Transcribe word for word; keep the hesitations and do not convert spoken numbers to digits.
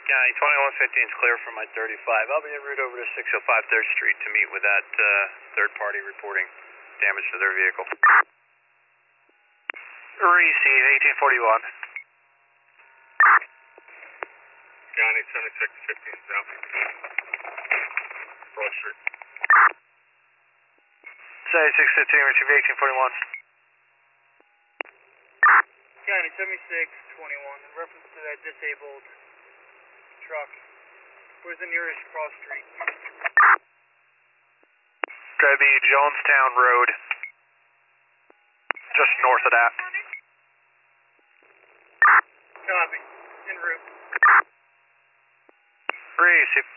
County, twenty-one fifteen is clear from my thirty-five. I'll be en route over to six oh five third Street to meet with that uh, third party reporting damage to their vehicle. Receive, eighteen forty-one. County, seventy-six fifteen south. Broad Street. seventy-six fifteen, receive eighteen forty-one. County, seventy-six twenty-one, in reference to that disabled truck. Where's the nearest cross street? Gotta be Jonestown Road. Just north of that. Copy. En route. Receive.